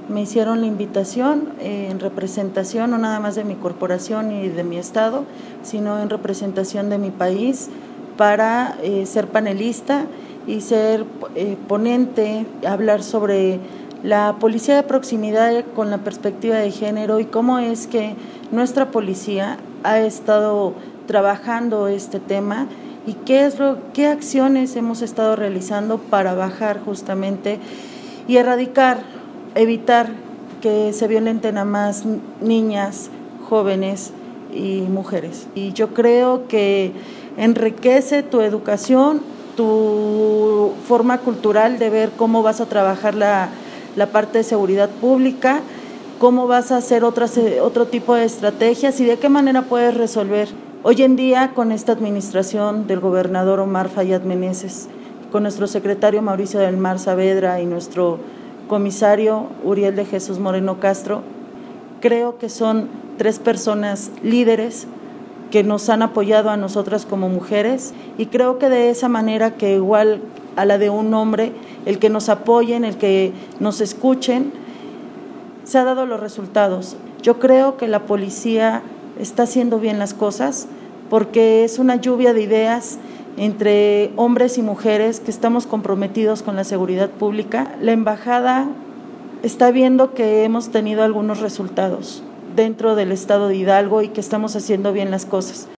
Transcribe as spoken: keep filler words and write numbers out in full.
me hicieron la invitación eh, en representación, no nada más de mi corporación y de mi estado, sino en representación de mi país, para eh, ser panelista y ser eh, ponente, hablar sobre la policía de proximidad con la perspectiva de género y cómo es que nuestra policía ha estado trabajando este tema y qué es lo, qué acciones hemos estado realizando para bajar justamente y erradicar, evitar que se violenten a más niñas, jóvenes y mujeres. Y yo creo que enriquece tu educación, tu forma cultural de ver cómo vas a trabajar la, la parte de seguridad pública, cómo vas a hacer otras, otro tipo de estrategias y de qué manera puedes resolver. Hoy en día, con esta administración del gobernador Omar Fayad Meneses, con nuestro secretario Mauricio del Mar Saavedra y nuestro comisario Uriel de Jesús Moreno Castro, creo que son tres personas líderes que nos han apoyado a nosotras como mujeres y creo que de esa manera que igual a la de un hombre, el que nos apoyen, el que nos escuchen, se han dado los resultados. Yo creo que la policía está haciendo bien las cosas porque es una lluvia de ideas entre hombres y mujeres que estamos comprometidos con la seguridad pública. La embajada está viendo que hemos tenido algunos resultados dentro del estado de Hidalgo y que estamos haciendo bien las cosas.